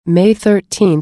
May 13,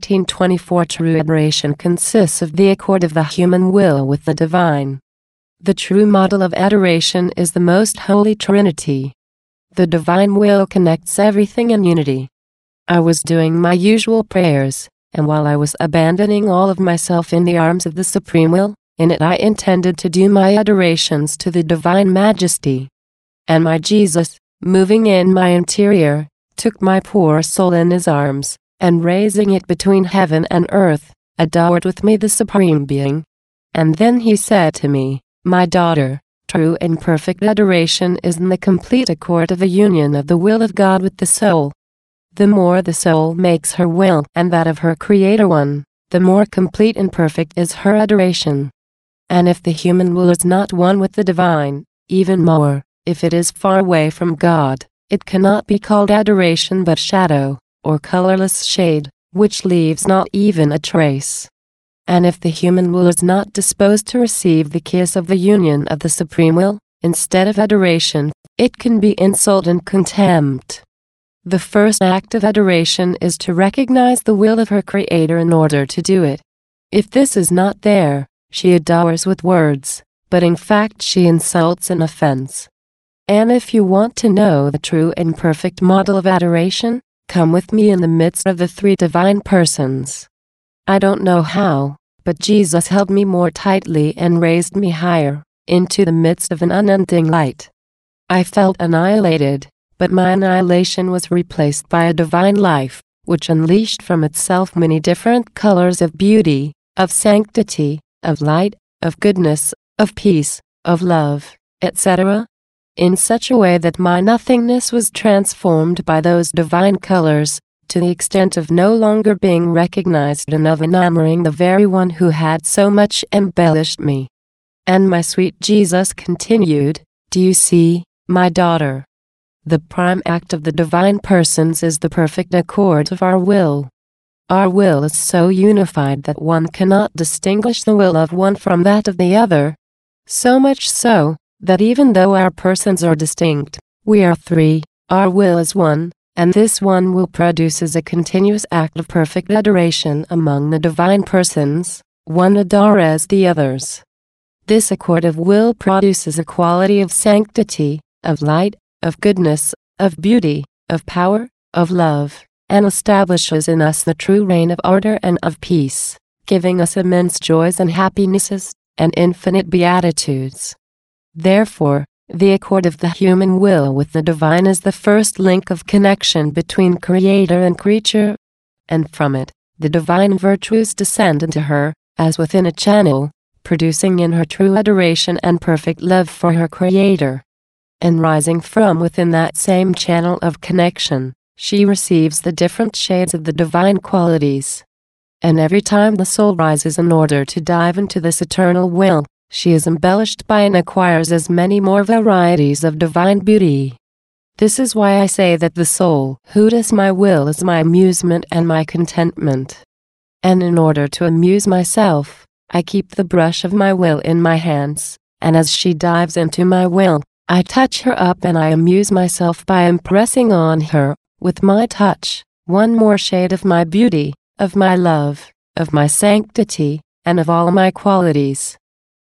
1924. True adoration consists of the accord of the human will with the divine. The true model of adoration is the Most Holy Trinity. The divine will connects everything in unity. I was doing my usual prayers, and while I was abandoning all of myself in the arms of the Supreme Will, in it I intended to do my adorations to the Divine Majesty. And my Jesus, moving in my interior, took my poor soul in his arms, and raising it between heaven and earth, adored with me the Supreme Being. And then he said to me, "My daughter, true and perfect adoration is in the complete accord of the union of the will of God with the soul. The more the soul makes her will and that of her Creator one, the more complete and perfect is her adoration. And if the human will is not one with the divine, even more, if it is far away from God, it cannot be called adoration but shadow, or colorless shade, which leaves not even a trace. And if the human will is not disposed to receive the kiss of the union of the Supreme Will, instead of adoration, it can be insult and contempt. The first act of adoration is to recognize the will of her Creator in order to do it. If this is not there, she adores with words, but in fact she insults and offends. And if you want to know the true and perfect model of adoration, come with me in the midst of the three divine persons. I don't know how, but Jesus held me more tightly and raised me higher, into the midst of an unending light. I felt annihilated, but my annihilation was replaced by a divine life, which unleashed from itself many different colors of beauty, of sanctity, of light, of goodness, of peace, of love, etc., in such a way that my nothingness was transformed by those divine colors, to the extent of no longer being recognized and of enamoring the very one who had so much embellished me. And my sweet Jesus continued, "Do you see, my daughter? The prime act of the divine persons is the perfect accord of our will. Our will is so unified that one cannot distinguish the will of one from that of the other. So much so, that even though our persons are distinct, we are three, our will is one, and this one will produces a continuous act of perfect adoration among the divine persons, one adores the others. This accord of will produces a quality of sanctity, of light, of goodness, of beauty, of power, of love, and establishes in us the true reign of order and of peace, giving us immense joys and happinesses, and infinite beatitudes. Therefore, the accord of the human will with the divine is the first link of connection between Creator and creature, and from it, the divine virtues descend into her, as within a channel, producing in her true adoration and perfect love for her Creator. And rising from within that same channel of connection, she receives the different shades of the divine qualities. And every time the soul rises in order to dive into this eternal will, she is embellished by and acquires as many more varieties of divine beauty. This is why I say that the soul who does my will is my amusement and my contentment. And in order to amuse myself, I keep the brush of my will in my hands, and as she dives into my will, I touch her up and I amuse myself by impressing on her, with my touch, one more shade of my beauty, of my love, of my sanctity, and of all my qualities.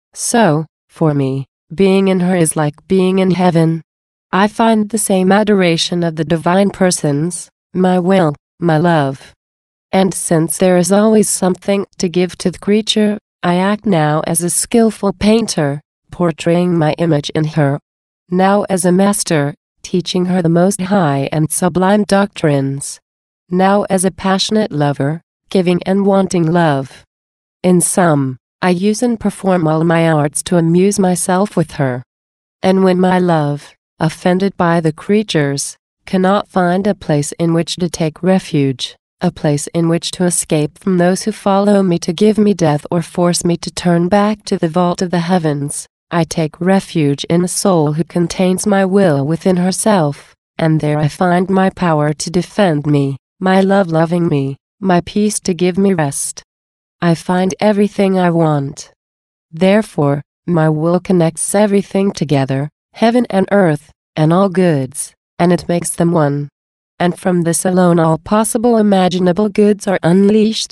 So, for me, being in her is like being in heaven. I find the same adoration of the divine persons, my will, my love. And since there is always something to give to the creature, I act now as a skillful painter, portraying my image in her. Now as a master, teaching her the most high and sublime doctrines. Now as a passionate lover, giving and wanting love. In sum, I use and perform all my arts to amuse myself with her. And when my love, offended by the creatures, cannot find a place in which to take refuge, a place in which to escape from those who follow me to give me death or force me to turn back to the vault of the heavens, I take refuge in the soul who contains my will within herself, and there I find my power to defend me, my love loving me, my peace to give me rest. I find everything I want. Therefore, my will connects everything together, heaven and earth, and all goods, and it makes them one. and from this alone all possible imaginable goods are unleashed.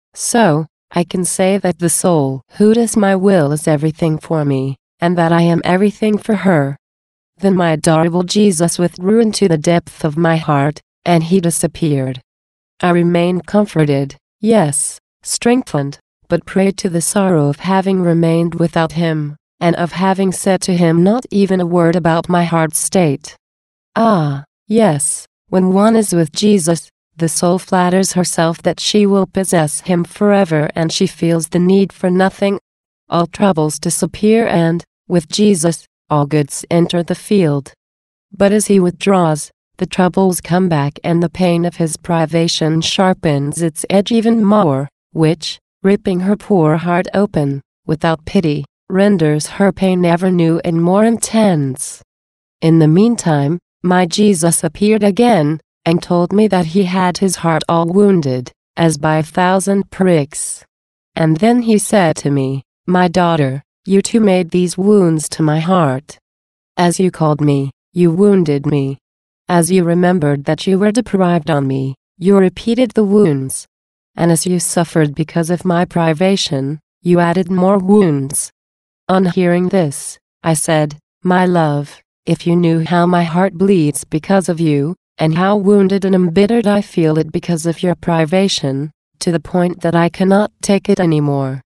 So, I can say that the soul who does my will is everything for me, and that I am everything for her. Then my adorable Jesus withdrew into the depth of my heart, and he disappeared. I remained comforted, yes, strengthened, but prey to the sorrow of having remained without him, and of having said to him not even a word about my heart state. Ah, yes, when one is with Jesus, the soul flatters herself that she will possess him forever, and she feels the need for nothing. All troubles disappear, and, with Jesus, all goods enter the field. But as he withdraws, the troubles come back, and the pain of his privation sharpens its edge even more, which, ripping her poor heart open, without pity, renders her pain ever new and more intense. In the meantime, my Jesus appeared again, and told me that he had his heart all wounded, as by 1,000 pricks. And then he said to me, "My daughter, you too made these wounds to my heart. As you called me, you wounded me. As you remembered that you were deprived on me, you repeated the wounds. And as you suffered because of my privation, you added more wounds." On hearing this, I said, "My love, if you knew how my heart bleeds because of you, and how wounded and embittered I feel it because of your privation, to the point that I cannot take it any more.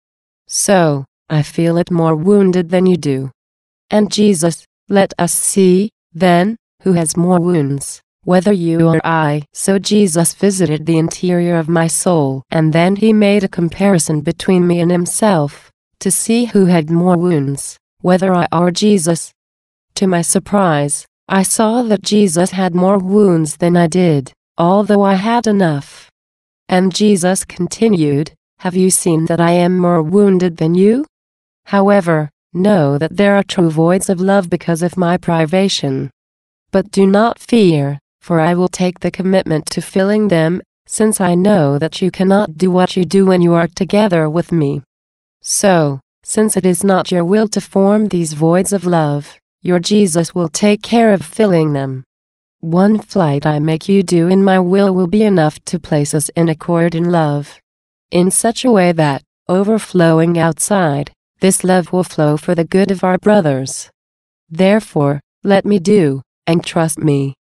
So, I feel it more wounded than you do. And Jesus, let us see, then, who has more wounds, whether you or I." So Jesus visited the interior of my soul, and then he made a comparison between me and himself, to see who had more wounds, whether I or Jesus. To my surprise, I saw that Jesus had more wounds than I did, although I had enough. And Jesus continued, "Have you seen that I am more wounded than you? However, know that there are true voids of love because of my privation. But do not fear, for I will take the commitment to filling them, since I know that you cannot do what you do when you are together with me. So, since it is not your will to form these voids of love, your Jesus will take care of filling them. One flight I make you do in my will be enough to place us in accord in love, in such a way that, overflowing outside, this love will flow for the good of our brothers. Therefore, let me do, and trust me,